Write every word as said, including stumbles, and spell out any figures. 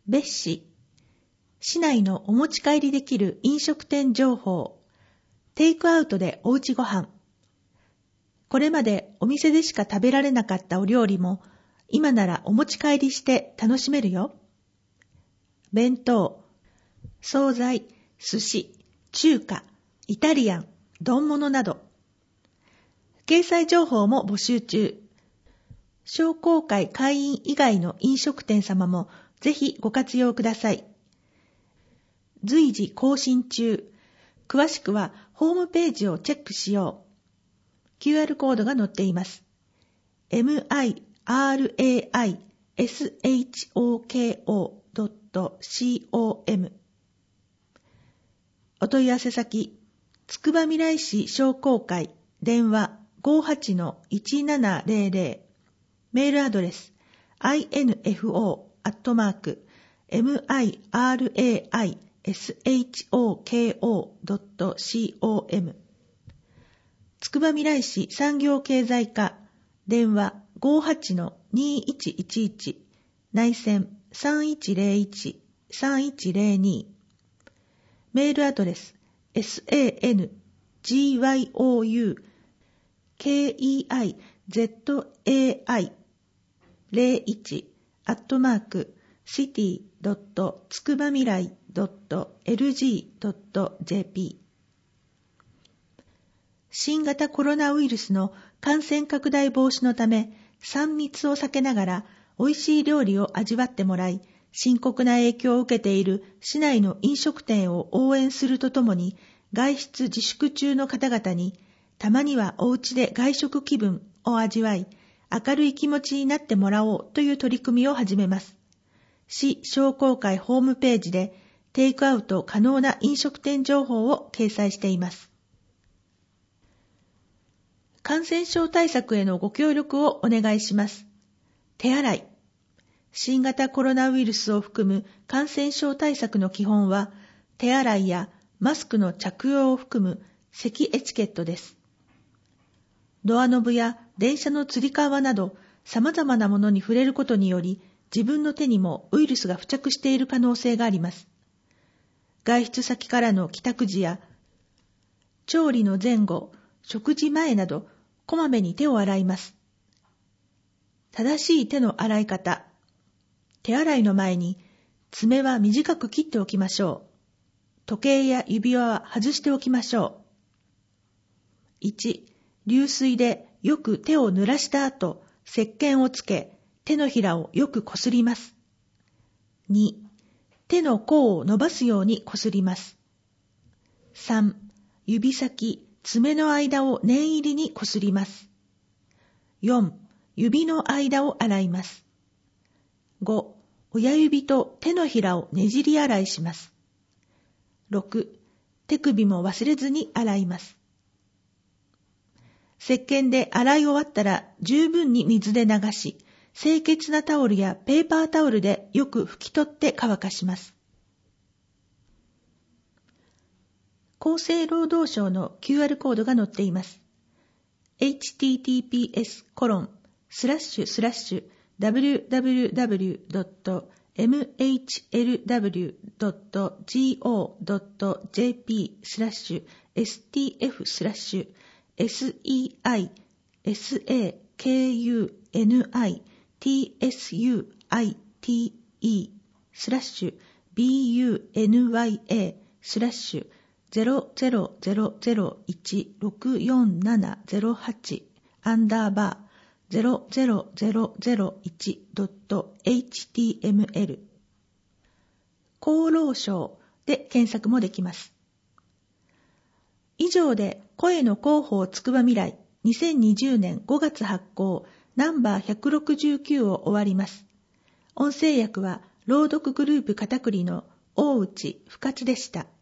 別紙、市内のお持ち帰りできる飲食店情報、テイクアウトでおうちご飯。これまでお店でしか食べられなかったお料理も、今ならお持ち帰りして楽しめるよ。弁当、惣菜、寿司、中華、イタリアン、丼物など。掲載情報も募集中。商工会会員以外の飲食店様もぜひご活用ください。随時更新中。詳しくはホームページをチェックしよう。キューアール コードが載っています。エムアイアールエーアイエスエイチオーケーオードットコム お問い合わせ先、つくばみらい市商工会、電話 ごーはちのいちななゼロゼロ、メールアドレス アイエヌエフオー アットマーク エムアイアールエーアイエスエイチオーケーオードットコム つくばみらい市産業経済課、電話 ごーはちのにいちいちいち、内線さんいちゼロいち さんいちゼロに、メールアドレス エスエーエヌジーワイオーユーケーイーアイゼットエーアイゼロいち アットマーク シティ ドット つくばみらい ドット エルジー ドット ジェーピー 新型コロナウイルスの感染拡大防止のため、さん密を避けながら美味しい料理を味わってもらい、深刻な影響を受けている市内の飲食店を応援するとともに、外出自粛中の方々に、たまにはお家で外食気分を味わい、明るい気持ちになってもらおうという取り組みを始めます。市商工会ホームページでテイクアウト可能な飲食店情報を掲載しています。感染症対策へのご協力をお願いします。手洗い。新型コロナウイルスを含む感染症対策の基本は、手洗いやマスクの着用を含む咳エチケットです。ドアノブや電車のつり革など様々なものに触れることにより、自分の手にもウイルスが付着している可能性があります。外出先からの帰宅時や、調理の前後、食事前など、こまめに手を洗います。正しい手の洗い方。手洗いの前に、爪は短く切っておきましょう。時計や指輪は外しておきましょう。いち. 流水でよく手を濡らした後、石鹸をつけ、手のひらをよくこすります。に. 手の甲を伸ばすようにこすります。さん. 指先、爪の間を念入りにこすります。よん. 指の間を洗います。ご. 親指と手のひらをねじり洗いします。ろく. 手首も忘れずに洗います。石鹸で洗い終わったら十分に水で流し、清潔なタオルやペーパータオルでよく拭き取って乾かします。厚生労働省の キューアール コードが載っています。エイチティーティーピーエスコロンスラッシュスラッシュダブリューダブリューダブリュードットエムエイチエルダブリュードットゴードットジェーピースラッシュエスティーエフスラッシュエスイーアイエスエーケーユーエヌアイティーエスユーアイティーイースラッシュビーユーエヌワイエースラッシュゼロゼロゼロゼロいちろくよんななゼロはちアンダーバーゼロゼロゼロゼロいちドットエイチティーエムエル 厚労省で検索もできます。以上で声の広報つくばみらいにせんにじゅうねんごがつ発行ナンバーひゃくろくじゅうきゅうを終わります。音声訳は朗読グループ片栗の大内深津でした。